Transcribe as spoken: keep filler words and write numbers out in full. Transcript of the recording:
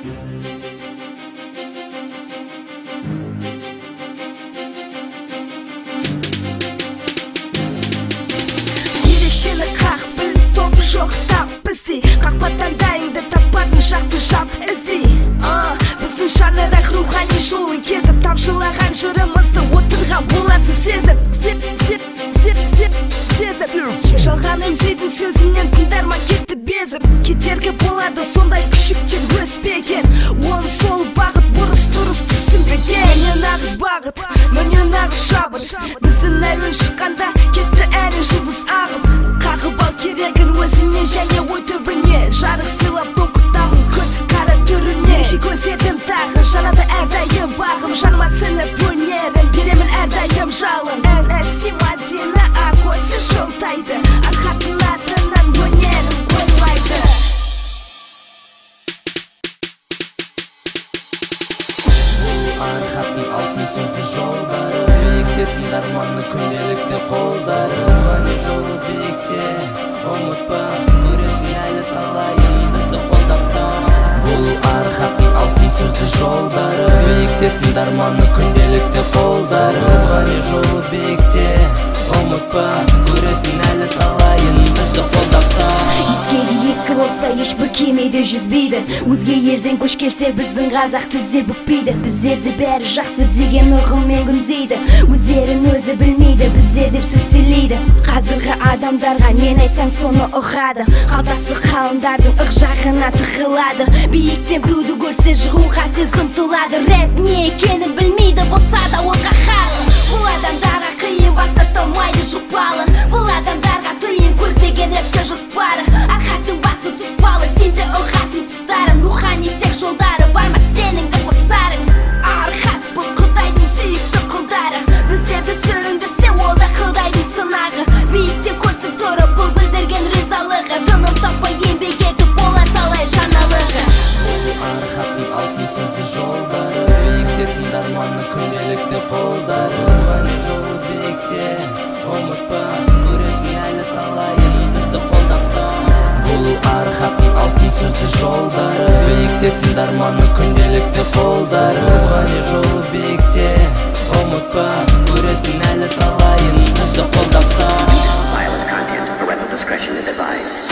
Ерекшелік қақ біл топ жоқ тап бізде қақпаттан дайынды таппадың жақты жап ізде біздің шаңырақ рухани жолын кезіп тамшылаған жырымызды отырған боласың сезіп сеп сеп сеп сеп сезіп жалған емзейдің сөзінен тыңдарман кетті безіп кетерге болады сондай күшіктер өспеген оны сол бағыт бұрыс дұрыс түсінбеген міне нағыз бағыт міне нағыз шабыт біздің әуен шыққанда кетті әлі жұлдыз ағып қағып ал керегін өзіңе және ой түбіне жарық сыйлап толқытамын күн қара түріне жек көздедім тағы жанады әрдайым бағым жаныма сіңіп өнерін беремін әрдайым жалын ән әсте мәдина ақөсі жолдайды арқаттың артынан өнерін қоймайды арқаттың алтын сөзді жолдары биікте тыңдарманны күнделікті қолдары рухани жолы биікте ұмытпа көресің әлі талайын бізді қолдапта бұл арқаттың алтын сөзді жолдары биікте тыңдарманны күнделікті қолдары рухани жолы биікте ұмытпа көресің әлі талайын бізді қолдапта ескегі ескі болса ешбір кемеде жүзбейді өзге елден көш келсе біздің қазақ тізе бүкпейді біздерде бәрі жақсы деген ұғыммен күндейді өздерін өзі білмейді біздер деп сөз сөйлейді қазіргі адамдарға нен айтсаң соны ұғады қалтасы қалындардың ық жағына тығылады биіктен біреуді көрсе жығуға тез ұмтылады рэп не екенін білмейді болса да ол қаһар бұл адамдарға қиын бас тартылмайды жұпалы бұл адамдарға тиын көздеген рэпте жоспары арқаттың басы тұспалы сенде ұғасың тұстарын рухани тек жолдары бар ма сенің де қосарың арқат бұл құдайдың сүйікті құлдары біздерді сүріндірсе ол да құдайдың сынағы биікте көрсін тұрып бұл білдірген ризалығы тыным таппай еңбек етіп болар талай жаналығы бұл арқаттың алтын сөзді жолдары биікте тыңдарманны күнделікті қолдары рухани жолы биікте ұмытпа көресің әлі талайын бізді қолдапта бұл арқаттың алтын сөзді жолдары биікте тыңдарманны күнделікті қолдары рухани жолы биікте ұмытпа көресің әлі талайын бізді қолдапта Violent content, parental discretion is advised.